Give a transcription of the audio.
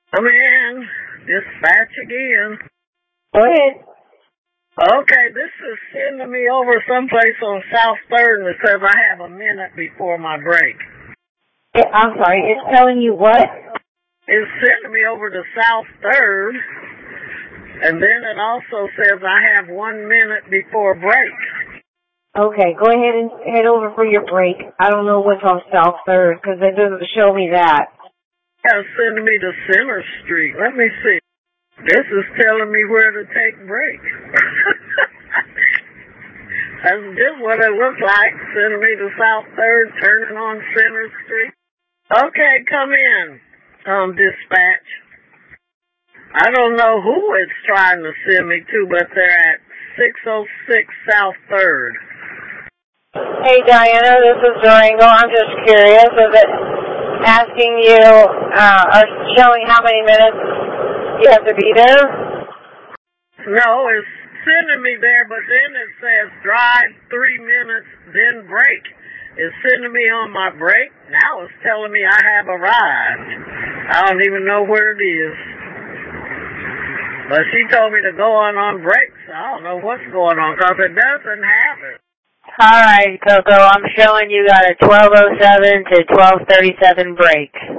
Come in. Dispatch again. Go ahead. Okay, this is sending me over someplace on South 3rd that says I have a minute before my break. I'm sorry, it's telling you what? It's sending me over to South 3rd, and then it also says I have 1 minute before break. Okay, go ahead and head over for your break. I don't know what's on South 3rd because it doesn't show me that. It's sending me to Center Street. Let me see. This is telling me where to take break. That's just what it looks like. Sending me to South 3rd, turning on Center Street. Okay, come in, dispatch. I don't know who it's trying to send me to, but they're at 606 South 3rd. Hey, Diana, this is Durango. I'm just curious. Is it asking you, or showing how many minutes you have to be there? No, it's sending me there, but then it says drive 3 minutes, then break. It's sending me on my break. Now it's telling me I have arrived. I don't even know where it is. But she told me to go on breaks. I don't know what's going on because it doesn't have it. All right, Coco, I'm showing you got a 12:07 to 12:37 break.